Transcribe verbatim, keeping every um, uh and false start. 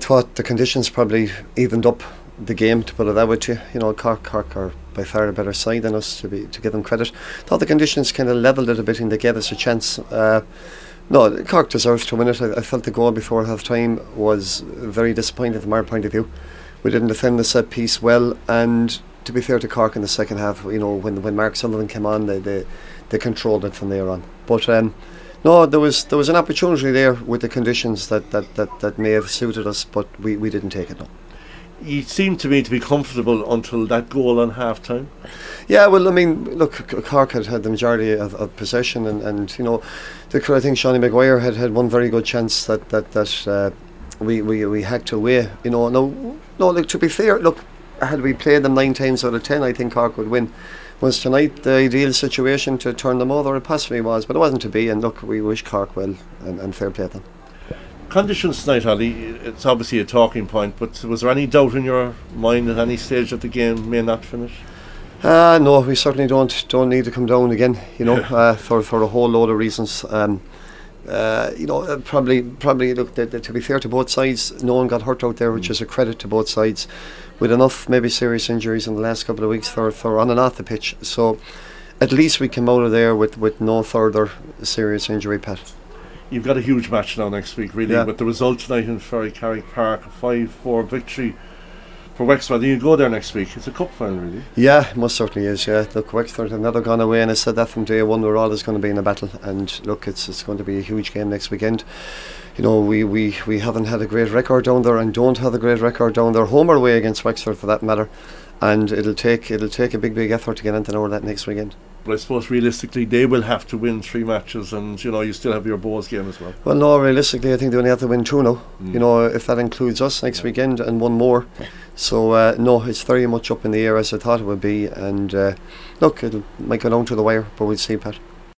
thought the conditions probably evened up the game, to put it that way to you. You know, Cork, Cork are by far a better side than us, to be to give them credit. Thought the conditions kind of levelled it a bit and they gave us a chance. Uh, no, Cork deserved to win it. I, I felt the goal before half time was very disappointing from our point of view. We didn't defend the set piece well, and to be fair to Cork in the second half, you know, when when Mark Sullivan came on, they they, they controlled it from there on. But um, no, there was there was an opportunity there with the conditions that, that, that, that may have suited us, but we, we didn't take it. No. You seemed to me to be comfortable until that goal on half time. Yeah, well, I mean, look, Cork had had the majority of, of possession, and, and you know, the, I think Seanie Maguire had had one very good chance that that that uh, we, we we hacked away. You know, no, no. Look, to be fair, look, had we played them nine times out of ten, I think Cork would win. Was tonight the ideal situation to turn them over? It possibly was, but it wasn't to be. And look, we wish Cork well, and, and fair play to them. Conditions tonight, Ali, it's obviously a talking point, but was there any doubt in your mind at any stage that the game may not finish? Uh, no, we certainly don't don't need to come down again, you know, uh, for, for a whole load of reasons. Um, uh, you know, uh, probably, probably look, the, the, to be fair to both sides, no one got hurt out there, which mm. is a credit to both sides, with enough maybe serious injuries in the last couple of weeks for, for on and off the pitch. So at least we came out of there with, with no further serious injury, Pat. You've got a huge match now next week, really, yeah. With the result tonight in Ferrycarrig Park, a five four victory for Wexford. You go there next week. It's a cup final, really. Yeah, most certainly is. Yeah, look, Wexford have never gone away, and I said that from day one. We're always going to be in a battle, and look, it's it's going to be a huge game next weekend. You know, we, we, we haven't had a great record down there, and don't have a great record down there, home or away against Wexford for that matter. And it'll take it'll take a big big effort to get into over that next weekend. But I suppose realistically they will have to win three matches, and you know you still have your Bohs game as well. Well, no, realistically I think they only have to win two now. Mm. You know, if that includes us next yeah. weekend and one more. So uh, no, it's very much up in the air as I thought it would be, and uh, look, it might go down to the wire, but we'll see, Pat.